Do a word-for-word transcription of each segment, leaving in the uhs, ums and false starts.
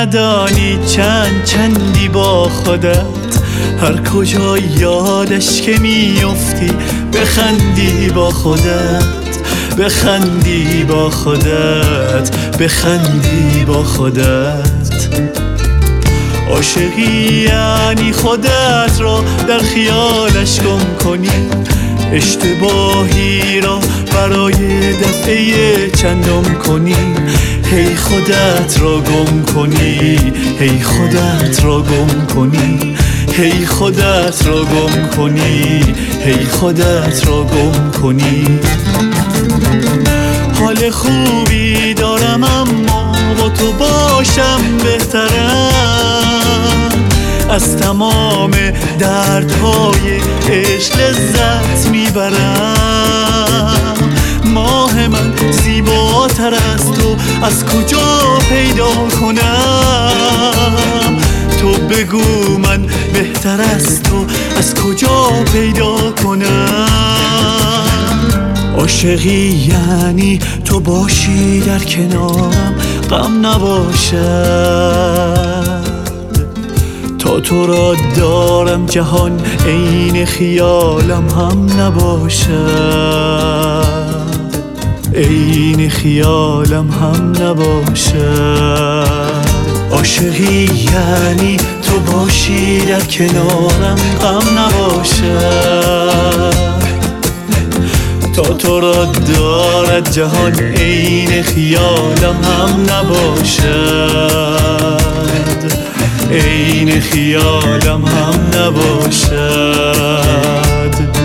ندانی چند چندی با خودت، هر کجا یادش که میافتی بخندی با خودت، بخندی با خودت، بخندی با خودت. عاشقی یعنی خودت را در خیالش گم کنی، اشتباهی را برای دفعه چندم کنی، هی خودت را گم کنی، هی خودت را گم کنی، هی خودت را گم کنی، هی خودت را گم کنی. حال خوبی دارم اما با تو باشم بهترم، از تمام دردهای عشق لذت میبرم. ماه من زیباتر از تو از کجا پیدا کنم؟ تو بگو من بهتر از تو از کجا پیدا کنم؟ عاشقی یعنی تو باشی در کنارم غم نباشد، تا تو را دارم جهان عین خیالم هم نباشد، عین خیالم هم نباشد. عاشقی یعنی تو باشی در کنارم غم نباشد، تا تو را دارد جهان عین خیالم هم نباشد، عین خیالم هم نباشد.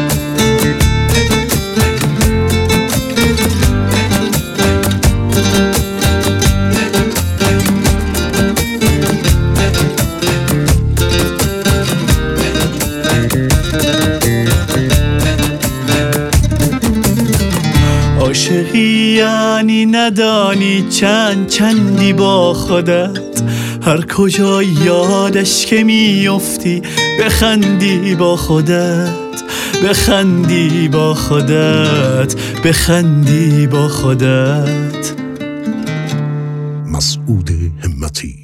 عاشقی یعنی ندانی چند چندی با خودت، هر کجا یادش که میافتی بخندی با خودت، بخندی با خودت، بخندی با خودت. مسعود همتی.